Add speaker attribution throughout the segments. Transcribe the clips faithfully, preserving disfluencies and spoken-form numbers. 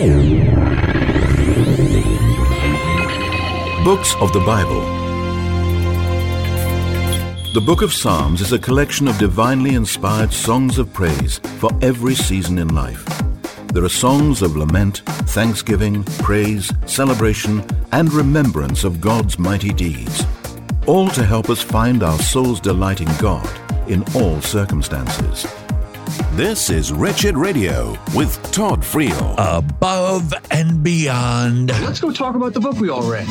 Speaker 1: Books of the Bible. The Book of Psalms is a collection of divinely inspired songs of praise for every season in life. There are songs of lament, thanksgiving, praise, celebration, and remembrance of God's mighty deeds, all to help us find our soul's delight in God in all circumstances.
Speaker 2: This is Wretched Radio with Todd Friel.
Speaker 3: Above and Beyond.
Speaker 4: Let's go talk about the book we all read.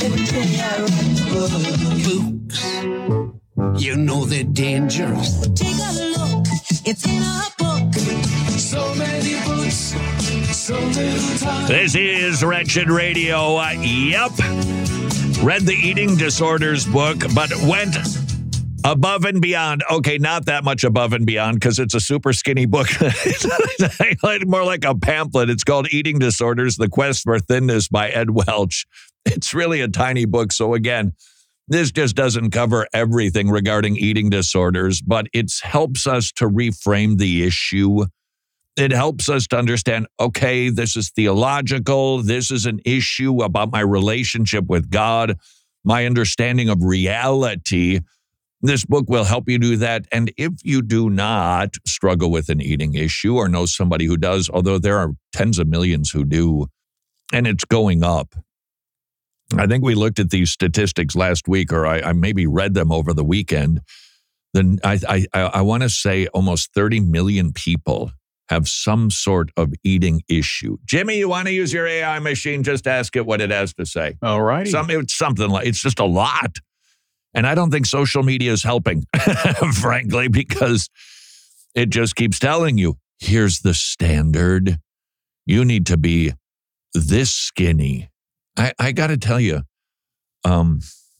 Speaker 2: Books. You know they're dangerous.
Speaker 5: Take a look. It's in a book.
Speaker 2: So many books, so little time.
Speaker 3: This is Wretched Radio. Uh, yep. Read the eating disorders book, but went above and beyond. Okay, not that much above and beyond because it's a super skinny book. It's more like a pamphlet. It's called Eating Disorders, The Quest for Thinness by Ed Welch. It's really a tiny book. So again, this just doesn't cover everything regarding eating disorders, but it helps us to reframe the issue. It helps us to understand, okay, this is theological. This is an issue about my relationship with God, my understanding of reality. This book will help you do that. And if you do not struggle with an eating issue or know somebody who does, although there are tens of millions who do, and it's going up. I think we looked at these statistics last week, or I, I maybe read them over the weekend. Then I, I, I want to say almost thirty million people have some sort of eating issue. Jimmy, you want to use your A I machine? Just ask it what it has to say.
Speaker 4: All righty.
Speaker 3: Some, it's something like, it's just a lot. And I don't think social media is helping, frankly, because it just keeps telling you, here's the standard. You need to be this skinny. I, I got to tell you, um,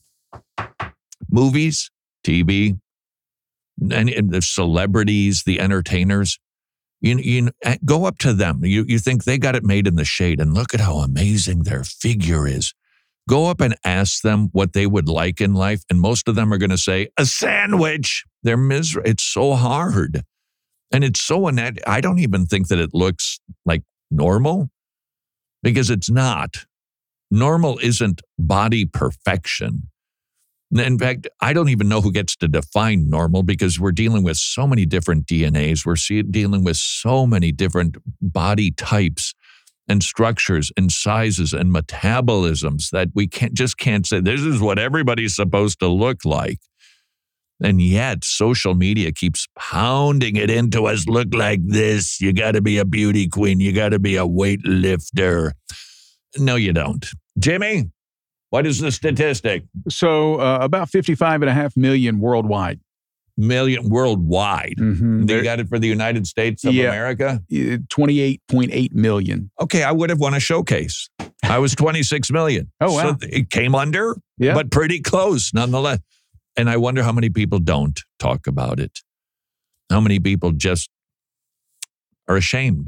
Speaker 3: movies, T V, and, and the celebrities, the entertainers, you, you go up to them. You, you think they got it made in the shade, and look at how amazing their figure is. Go up and ask them what they would like in life, and most of them are going to say, a sandwich. They're miserable. It's so hard. And it's so innate. I don't even think that it looks like normal, because it's not. Normal isn't body perfection. In fact, I don't even know who gets to define normal, because we're dealing with so many different D N As. We're see, dealing with so many different body types and structures and sizes and metabolisms that we can't just can't say this is what everybody's supposed to look like. And yet social media keeps pounding it into us. Look like this. You got to be a beauty queen. You got to be a weightlifter. No, you don't. Jimmy, what is the statistic?
Speaker 4: So uh, about fifty-five and a half million worldwide.
Speaker 3: Million worldwide.
Speaker 4: Mm-hmm.
Speaker 3: You got it for the United States of
Speaker 4: yeah,
Speaker 3: America?
Speaker 4: twenty-eight point eight million.
Speaker 3: Okay, I would have won a showcase. I was twenty-six million.
Speaker 4: Oh, wow.
Speaker 3: So it came under,
Speaker 4: yeah.
Speaker 3: but pretty close nonetheless. And I wonder how many people don't talk about it. How many people just are ashamed.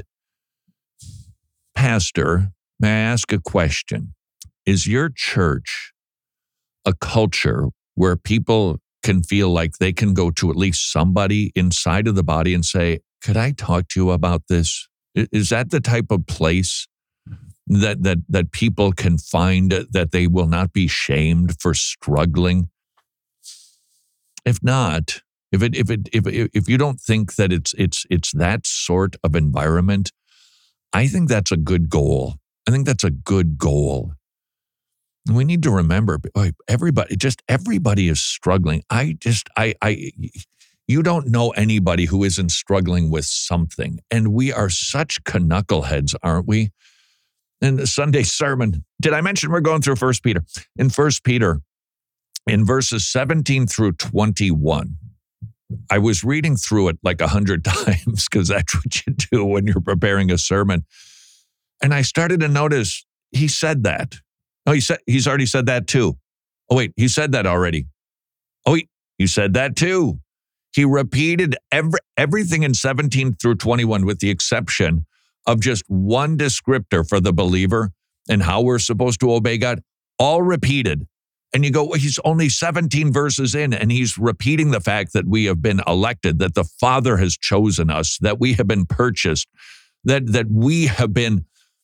Speaker 3: Pastor, may I ask a question? Is your church a culture where people can feel like they can go to at least somebody inside of the body and say, could I talk to you about this? Is that the type of place that that that people can find that they will not be shamed for struggling? If not, if it if it if if you don't think that it's it's it's that sort of environment, I think that's a good goal. I think that's a good goal. We need to remember, everybody, just everybody is struggling. I just, I, I, you don't know anybody who isn't struggling with something. And we are such knuckleheads, aren't we? In the Sunday sermon, did I mention we're going through First Peter? In First Peter, in verses seventeen through twenty-one, I was reading through it like a hundred times because that's what you do when you're preparing a sermon. And I started to notice he said that. Oh, he said he's already said that too. Oh, wait, he said that already. Oh, he, he said that too. He repeated every, everything in seventeen through twenty-one with the exception of just one descriptor for the believer and how we're supposed to obey God, all repeated. And you go, well, he's only seventeen verses in, and he's repeating the fact that we have been elected, that the Father has chosen us, that we have been purchased, that, that we have been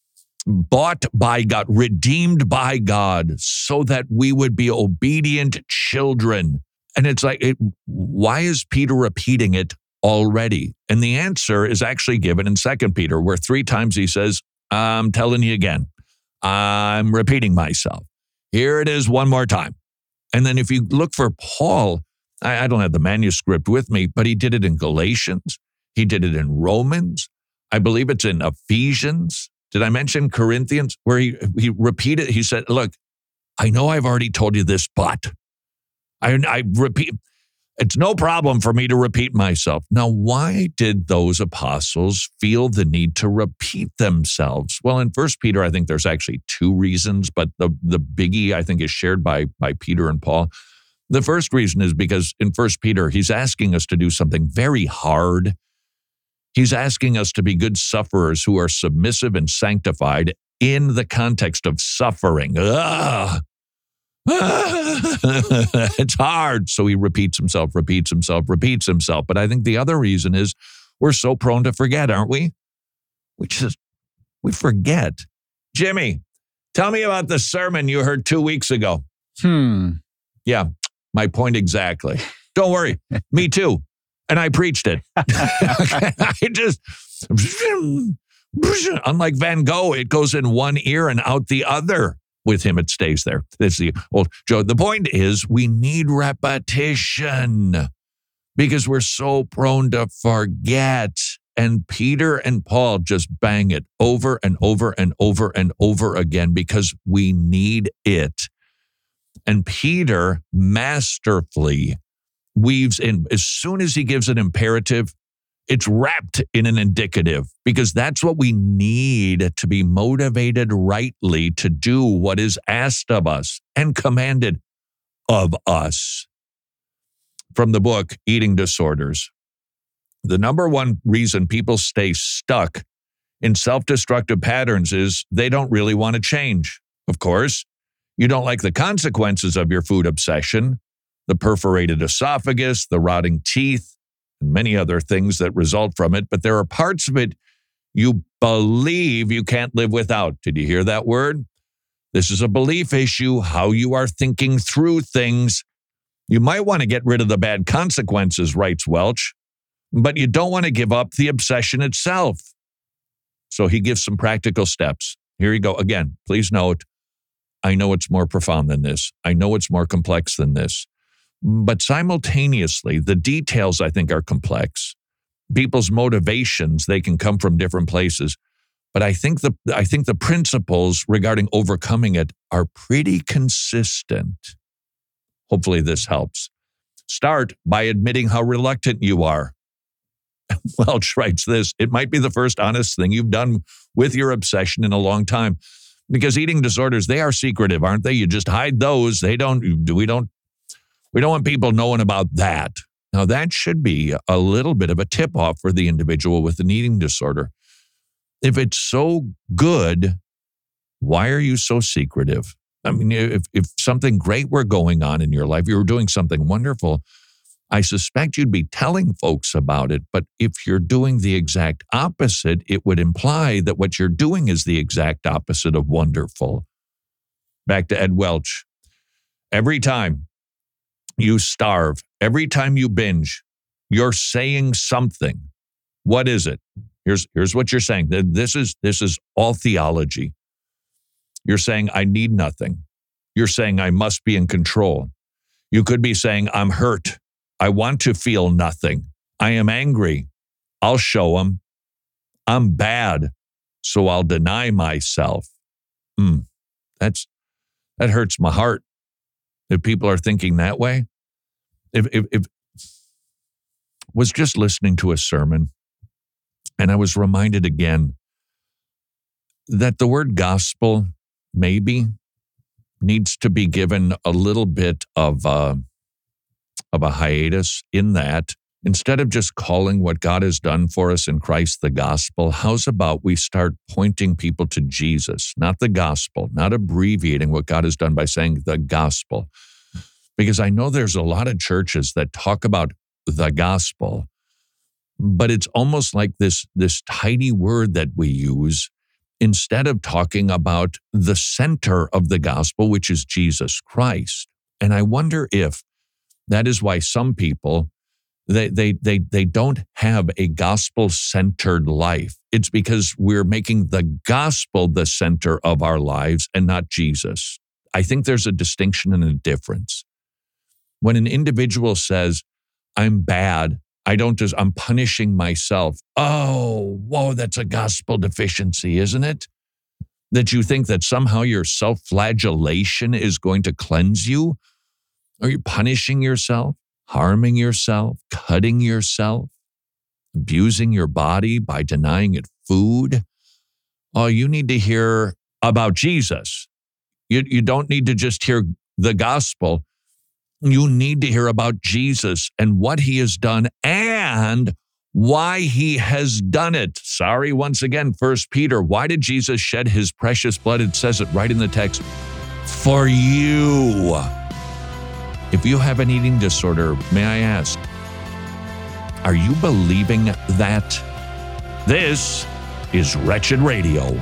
Speaker 3: bought by God, redeemed by God, so that we would be obedient children. And it's like, it, why is Peter repeating it already? And the answer is actually given in Second Peter, where three times he says, I'm telling you again, I'm repeating myself. Here it is one more time. And then if you look for Paul, I, I don't have the manuscript with me, but he did it in Galatians. He did it in Romans. I believe it's in Ephesians. Did I mention Corinthians? Where he, he repeated, he said, look, I know I've already told you this, but I, I repeat, it's no problem for me to repeat myself. Now, why did those apostles feel the need to repeat themselves? Well, in First Peter, I think there's actually two reasons, but the, the biggie, I think, is shared by, by Peter and Paul. The first reason is because in First Peter, he's asking us to do something very hard. He's asking us to be good sufferers who are submissive and sanctified in the context of suffering. Ugh. It's hard. So he repeats himself, repeats himself, repeats himself. But I think the other reason is we're so prone to forget, aren't we? We just, we forget. Jimmy, tell me about the sermon you heard two weeks ago.
Speaker 4: Hmm.
Speaker 3: Yeah, my point exactly. Don't worry. Me too. And I preached it. I just, unlike Van Gogh, it goes in one ear and out the other. With him, it stays there. That's the old Joe. The point is, we need repetition because we're so prone to forget. And Peter and Paul just bang it over and over and over and over again because we need it. And Peter masterfully weaves in, as soon as he gives an imperative, it's wrapped in an indicative because that's what we need to be motivated rightly to do what is asked of us and commanded of us. From the book, Eating Disorders. The number one reason people stay stuck in self-destructive patterns is they don't really want to change. Of course, you don't like the consequences of your food obsession, the perforated esophagus, the rotting teeth, and many other things that result from it, but there are parts of it you believe you can't live without. Did you hear that word? This is a belief issue, how you are thinking through things. You might want to get rid of the bad consequences, writes Welch, but you don't want to give up the obsession itself. So he gives some practical steps. Here you go. Again, please note, I know it's more profound than this. I know it's more complex than this. But simultaneously, the details, I think, are complex. People's motivations, they can come from different places. But I think the I think the principles regarding overcoming it are pretty consistent. Hopefully this helps. Start by admitting how reluctant you are. Welch writes this, it might be the first honest thing you've done with your obsession in a long time. Because eating disorders, they are secretive, aren't they? You just hide those. They don't, we don't We don't want people knowing about that. Now, that should be a little bit of a tip-off for the individual with an eating disorder. If it's so good, why are you so secretive? I mean, if, if something great were going on in your life, you were doing something wonderful, I suspect you'd be telling folks about it. But if you're doing the exact opposite, it would imply that what you're doing is the exact opposite of wonderful. Back to Ed Welch. Every time you starve, every time you binge, you're saying something. What is it? Here's, here's what you're saying. This is, this is all theology. You're saying, I need nothing. You're saying, I must be in control. You could be saying, I'm hurt. I want to feel nothing. I am angry. I'll show them. I'm bad, so I'll deny myself. Mm, that's, that hurts my heart. If people are thinking that way, if, if, if was just listening to a sermon and I was reminded again that the word gospel maybe needs to be given a little bit of a, of a hiatus in that instead of just calling what God has done for us in Christ the gospel, how's about we start pointing people to Jesus, not the gospel, not abbreviating what God has done by saying the gospel. Because I know there's a lot of churches that talk about the gospel, but it's almost like this, this tiny word that we use instead of talking about the center of the gospel, which is Jesus Christ. And I wonder if that is why some people, they they they they don't have a gospel-centered life. It's because we're making the gospel the center of our lives and not Jesus. I think there's a distinction and a difference. When an individual says, I'm bad, I don't just, I'm punishing myself. Oh, whoa, that's a gospel deficiency, isn't it? That you think that somehow your self-flagellation is going to cleanse you? Are you punishing yourself, harming yourself, cutting yourself, abusing your body by denying it food? Oh, you need to hear about Jesus. You, you don't need to just hear the gospel. You need to hear about Jesus and what he has done and why he has done it. Sorry, once again, First Peter. Why did Jesus shed his precious blood? It says it right in the text. For you. If you have an eating disorder, may I ask, are you believing that? This is Wretched Radio.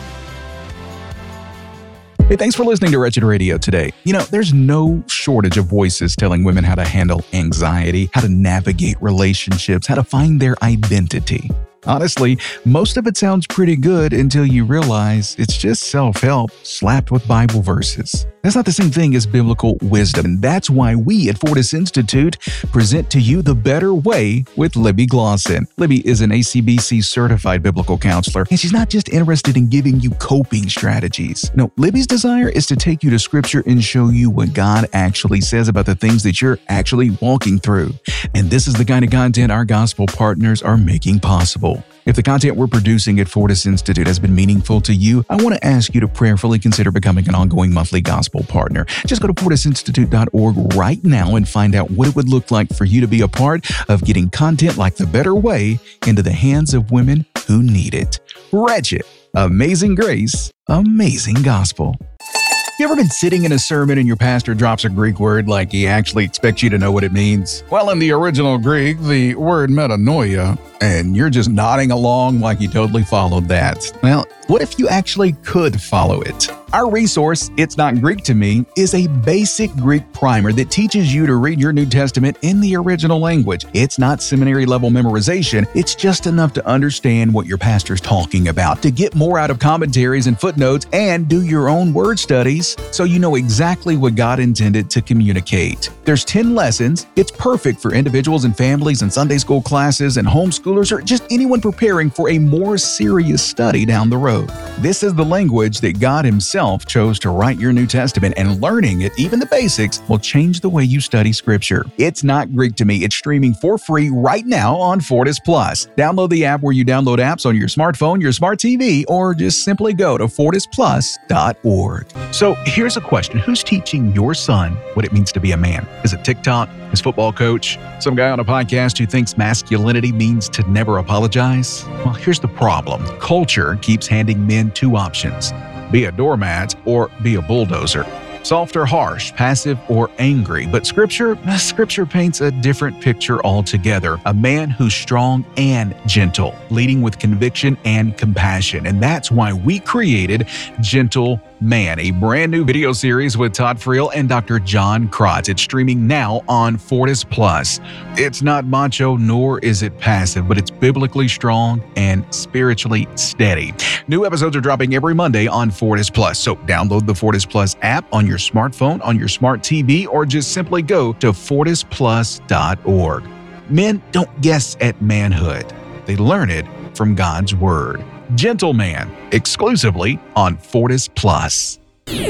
Speaker 4: Hey, thanks for listening to Wretched Radio today. You know, there's no shortage of voices telling women how to handle anxiety, how to navigate relationships, how to find their identity. Honestly, most of it sounds pretty good until you realize it's just self-help slapped with Bible verses. That's not the same thing as biblical wisdom, and that's why we at Fortis Institute present to you The Better Way with Libby Glosson. Libby is an A C B C certified biblical counselor, and she's not just interested in giving you coping strategies. No, Libby's desire is to take you to Scripture and show you what God actually says about the things that you're actually walking through. And this is the kind of content our gospel partners are making possible. If the content we're producing at Fortis Institute has been meaningful to you, I want to ask you to prayerfully consider becoming an ongoing monthly gospel partner. Just go to fortis institute dot org right now and find out what it would look like for you to be a part of getting content like The Better Way into the hands of women who need it. Wretched, amazing grace, amazing gospel. You ever been sitting in a sermon and your pastor drops a Greek word like he actually expects you to know what it means? Well, in the original Greek, the word metanoia, and you're just nodding along like you totally followed that. Well, what if you actually could follow it? Our resource, It's Not Greek to Me, is a basic Greek primer that teaches you to read your New Testament in the original language. It's not seminary-level memorization. It's just enough to understand what your pastor's talking about, to get more out of commentaries and footnotes, and do your own word studies so you know exactly what God intended to communicate. There's ten lessons. It's perfect for individuals and families and Sunday school classes and homeschoolers or just anyone preparing for a more serious study down the road. This is the language that God Himself chose to write your New Testament, and learning it, even the basics, will change the way you study Scripture. It's Not Greek to Me. It's streaming for free right now on Fortis Plus. Download the app where you download apps on your smartphone, your smart T V, or just simply go to fortis plus dot org. So here's a question. Who's teaching your son what it means to be a man? Is it TikTok? His football coach? Some guy on a podcast who thinks masculinity means to never apologize? Well, here's the problem. Culture keeps handing men two options: be a doormat or be a bulldozer. Soft or harsh, passive or angry. But Scripture, Scripture paints a different picture altogether. A man who's strong and gentle, leading with conviction and compassion. And that's why we created Gentle Man, a brand new video series with Todd Friel and Doctor John Krotz. It's streaming now on Fortis Plus. It's not macho, nor is it passive, but it's biblically strong and spiritually steady. New episodes are dropping every Monday on Fortis Plus. So download the Fortis Plus app on your smartphone, on your smart T V, or just simply go to fortis plus dot org. Men don't guess at manhood. They learn it from God's Word. Gentle Man, exclusively on Fortis Plus.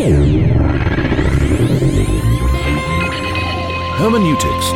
Speaker 1: Hermeneutics.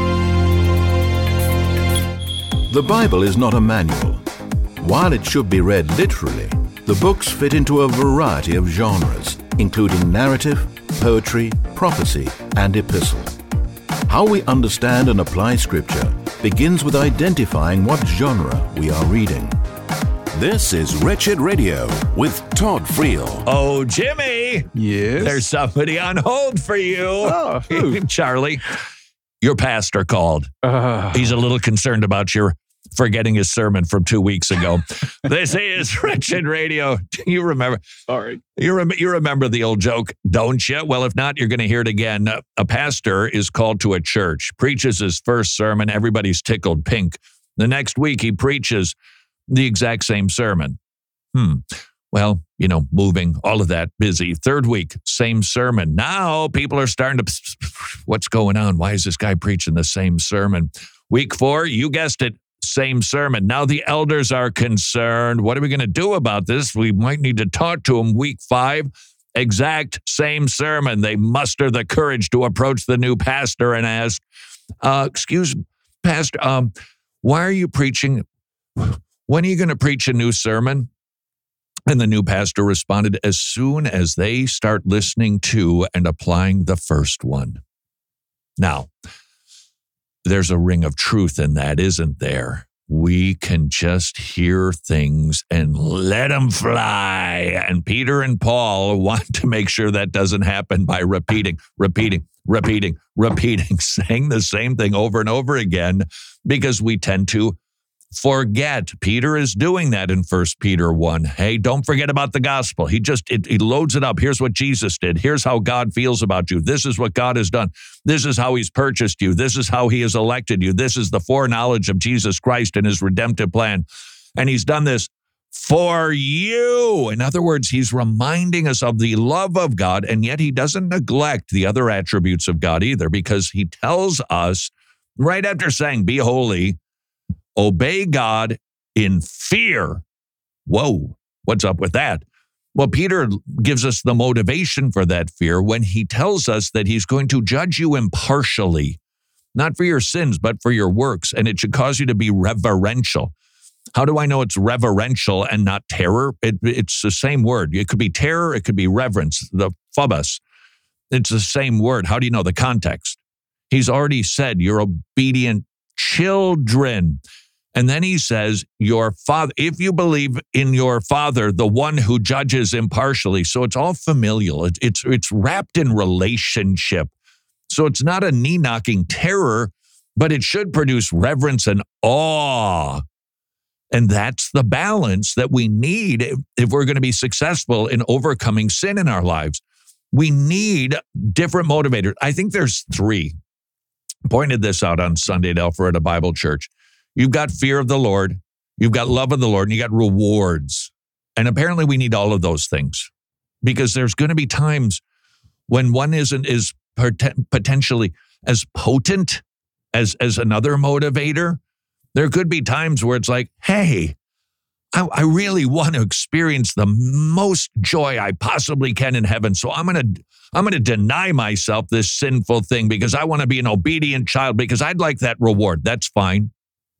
Speaker 1: The Bible is not a manual. While it should be read literally, the books fit into a variety of genres, including narrative, poetry, prophecy, and epistle. How we understand and apply Scripture begins with identifying what genre we are reading.
Speaker 2: This is Wretched Radio with Todd Friel.
Speaker 3: Oh, Jimmy.
Speaker 4: Yes?
Speaker 3: There's somebody on hold for you.
Speaker 4: Oh, who?
Speaker 3: Charlie, your pastor called.
Speaker 4: Uh,
Speaker 3: He's a little concerned about your forgetting his sermon from two weeks ago. This is Wretched Radio. Do you remember?
Speaker 4: Sorry.
Speaker 3: You, rem- you remember the old joke, don't you? Well, if not, you're going to hear it again. A pastor is called to a church, preaches his first sermon. Everybody's tickled pink. The next week, he preaches the exact same sermon. Hmm. Well, you know, moving, all of that, busy. Third week, same sermon. Now people are starting to, what's going on? Why is this guy preaching the same sermon? Week four, you guessed it, same sermon. Now the elders are concerned. What are we going to do about this? We might need to talk to them. Week five, exact same sermon. They muster the courage to approach the new pastor and ask, uh, excuse me, Pastor, um, why are you preaching? When are you going to preach a new sermon? And the new pastor responded, as soon as they start listening to and applying the first one. Now, there's a ring of truth in that, isn't there? We can just hear things and let them fly. And Peter and Paul want to make sure that doesn't happen by repeating, repeating, repeating, repeating, saying the same thing over and over again, because we tend to forget. Peter is doing that in First Peter one. Hey, don't forget about the gospel. He just, it, he loads it up. Here's what Jesus did. Here's how God feels about you. This is what God has done. This is how he's purchased you. This is how he has elected you. This is the foreknowledge of Jesus Christ and his redemptive plan. And he's done this for you. In other words, he's reminding us of the love of God, and yet he doesn't neglect the other attributes of God either, because he tells us right after saying, be holy, obey God in fear. Whoa, what's up with that? Well, Peter gives us the motivation for that fear when he tells us that he's going to judge you impartially, not for your sins, but for your works, and it should cause you to be reverential. How do I know it's reverential and not terror? It, it's the same word. It could be terror, it could be reverence, the phobos. It's the same word. How do you know the context? He's already said you're obedient children. And then he says, your father, if you believe in your father, the one who judges impartially. So it's all familial. It, it's, it's wrapped in relationship. So it's not a knee-knocking terror, but it should produce reverence and awe. And that's the balance that we need if, if we're going to be successful in overcoming sin in our lives. We need different motivators. I think there's three. Pointed this out on Sunday at Alpharetta Bible Church. You've got fear of the Lord, you've got love of the Lord, and you got rewards. And apparently we need all of those things, because there's going to be times when one isn't is potentially as potent as, as another motivator. There could be times where it's like, hey, I, I really want to experience the most joy I possibly can in heaven. So I'm going to I'm going to deny myself this sinful thing because I want to be an obedient child, because I'd like that reward. That's fine.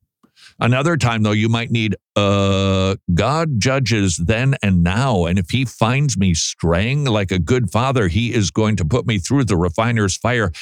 Speaker 3: Another time, though, you might need, uh, God judges then and now. And if he finds me straying like a good father, he is going to put me through the refiner's fire.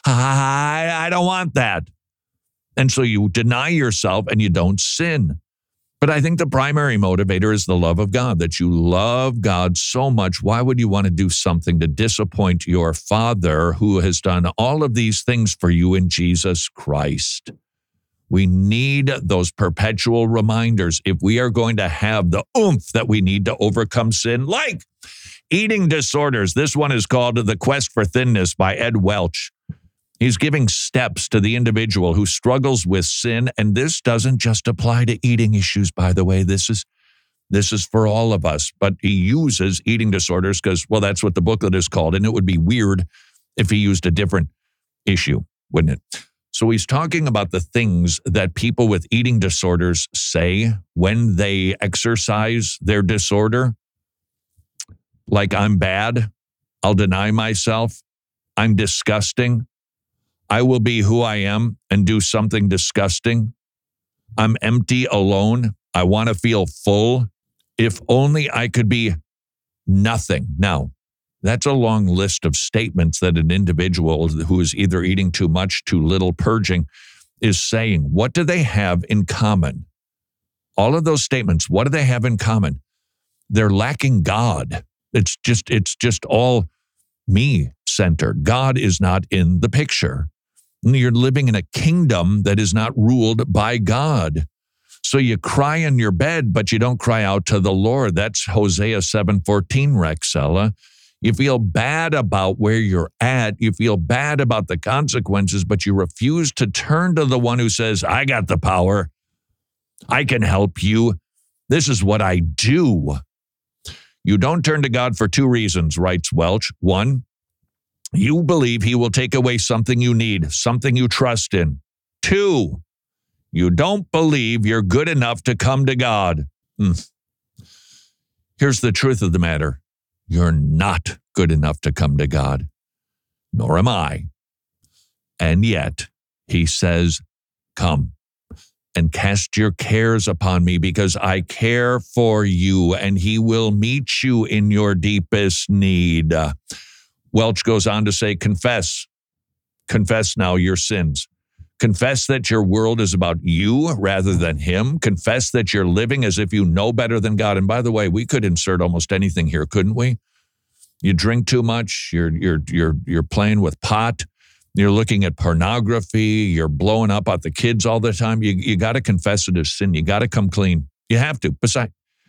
Speaker 3: I, I don't want that. And so you deny yourself and you don't sin. But I think the primary motivator is the love of God, that you love God so much. Why would you want to do something to disappoint your Father who has done all of these things for you in Jesus Christ? We need those perpetual reminders if we are going to have the oomph that we need to overcome sin, like eating disorders. This one is called The Quest for Thinness by Ed Welch. He's giving steps to the individual who struggles with sin, and this doesn't just apply to eating issues, by the way. This is this is for all of us, but he uses eating disorders because, well, that's what the booklet is called, and it would be weird if he used a different issue, wouldn't it? So he's talking about the things that people with eating disorders say when they exercise their disorder. Like, I'm bad, I'll deny myself, I'm disgusting, I will be who I am and do something disgusting, I'm empty, alone, I want to feel full, if only I could be nothing. Now, that's a long list of statements that an individual who is either eating too much, too little, purging, is saying. What do they have in common? All of those statements, what do they have in common? They're lacking God. It's just, it's just all me-centered. God is not in the picture. You're living in a kingdom that is not ruled by God. So you cry in your bed, but you don't cry out to the Lord. That's Hosea seven fourteen, Rexella. You feel bad about where you're at. You feel bad about the consequences, but you refuse to turn to the one who says, I got the power. I can help you. This is what I do. You don't turn to God for two reasons, writes Welch. One, you believe he will take away something you need, something you trust in. Two, you don't believe you're good enough to come to God. Hmm. Here's the truth of the matter. You're not good enough to come to God, nor am I. And yet, he says, come and cast your cares upon me because I care for you and he will meet you in your deepest need. Uh, Welch goes on to say, confess. Confess now your sins. Confess that your world is about you rather than him. Confess that you're living as if you know better than God. And by the way, we could insert almost anything here, couldn't we? You drink too much, you're you're you're you're playing with pot, you're looking at pornography, you're blowing up at the kids all the time. You you got to confess it as sin. You got to come clean. You have to. Besides,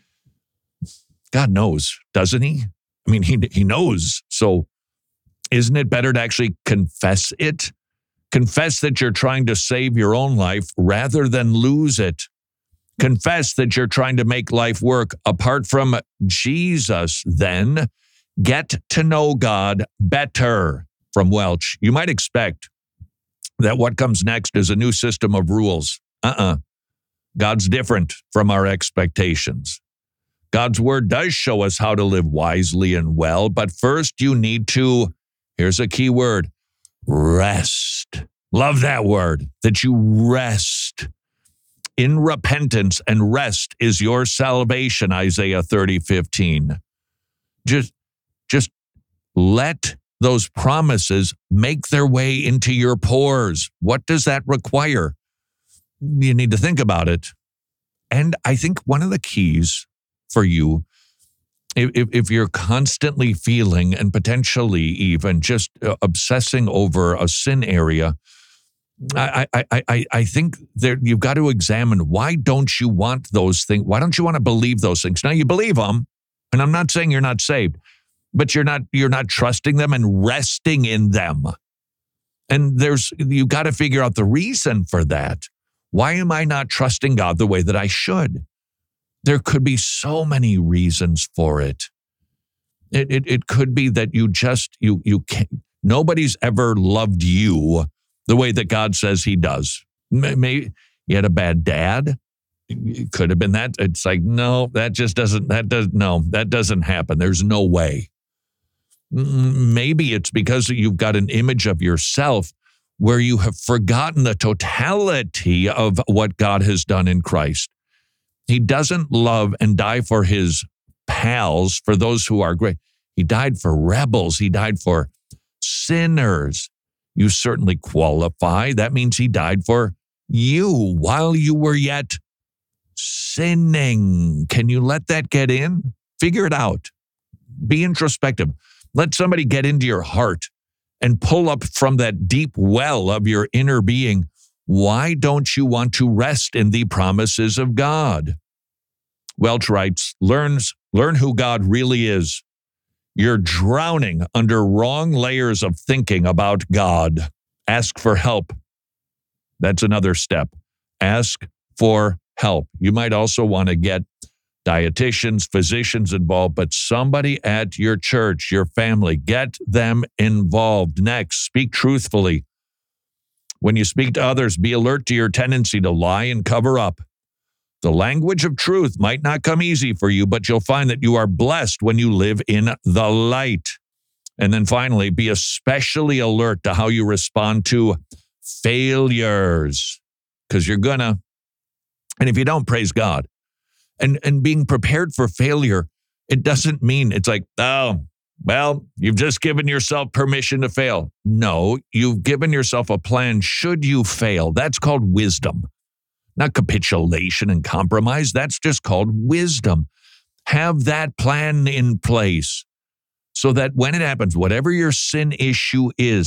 Speaker 3: God knows, doesn't he? I mean, he he knows. So isn't it better to actually confess it? Confess that you're trying to save your own life rather than lose it. Confess that you're trying to make life work apart from Jesus. Then get to know God better. From Welch, you might expect that what comes next is a new system of rules. Uh-uh. God's different from our expectations. God's word does show us how to live wisely and well, but first you need to, here's a key word, rest. Love that word, that you rest in repentance, and rest is your salvation, Isaiah thirty fifteen. Just, just let those promises make their way into your pores. What does that require? You need to think about it. And I think one of the keys for you, if, if you're constantly feeling and potentially even just obsessing over a sin area, I, I, I, I think there, you've got to examine, why don't you want those things? Why don't you want to believe those things? Now, you believe them, and I'm not saying you're not saved, but you're not you're not trusting them and resting in them. And there's you got to figure out the reason for that. Why am I not trusting God the way that I should? There could be so many reasons for it. It it, it could be that you just you you can't, nobody's ever loved you the way that God says he does. Maybe you had a bad dad. It could have been that. It's like, no, that just doesn't, that does, no, that doesn't happen. There's no way. Maybe it's because you've got an image of yourself where you have forgotten the totality of what God has done in Christ. He doesn't love and die for his pals, for those who are great. He died for rebels. He died for sinners. You certainly qualify. That means he died for you while you were yet sinning. Can you let that get in? Figure it out. Be introspective. Let somebody get into your heart and pull up from that deep well of your inner being. Why don't you want to rest in the promises of God? Welch writes, learns, learn who God really is. You're drowning under wrong layers of thinking about God. Ask for help. That's another step. Ask for help. You might also want to get dietitians, physicians involved, but somebody at your church, your family, get them involved. Next, speak truthfully. When you speak to others, be alert to your tendency to lie and cover up. The language of truth might not come easy for you, but you'll find that you are blessed when you live in the light. And then finally, be especially alert to how you respond to failures, because you're gonna. And if you don't, praise God. And, and being prepared for failure, it doesn't mean it's like, oh, well, you've just given yourself permission to fail. No, you've given yourself a plan should you fail. That's called wisdom. Not capitulation and compromise. That's just called wisdom. Have that plan in place so that when it happens, whatever your sin issue is,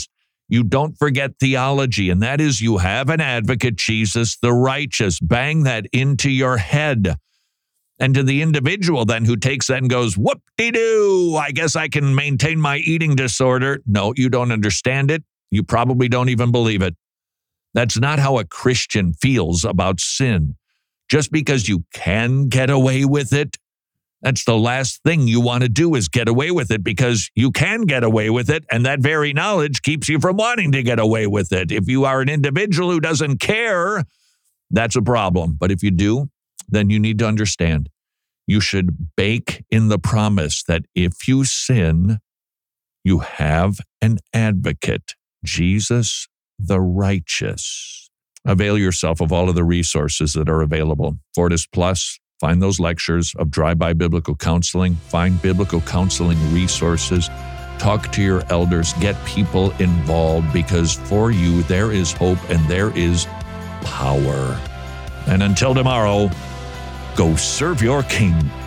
Speaker 3: You don't forget theology, and that is you have an advocate, Jesus the righteous. Bang that into your head. And to the individual then who takes that and goes, whoop-de-doo, I guess I can maintain my eating disorder. No, you don't understand it. You probably don't even believe it. That's not how a Christian feels about sin. Just because you can get away with it, that's the last thing you want to do is get away with it, because you can get away with it, and that very knowledge keeps you from wanting to get away with it. If you are an individual who doesn't care, that's a problem. But if you do, then you need to understand you should bake in the promise that if you sin, you have an advocate, Jesus the righteous. Avail yourself of all of the resources that are available. Fortis Plus, find those lectures of Drive-By Biblical Counseling, find biblical counseling resources, talk to your elders, get people involved, because for you there is hope and there is power. And until tomorrow, go serve your King.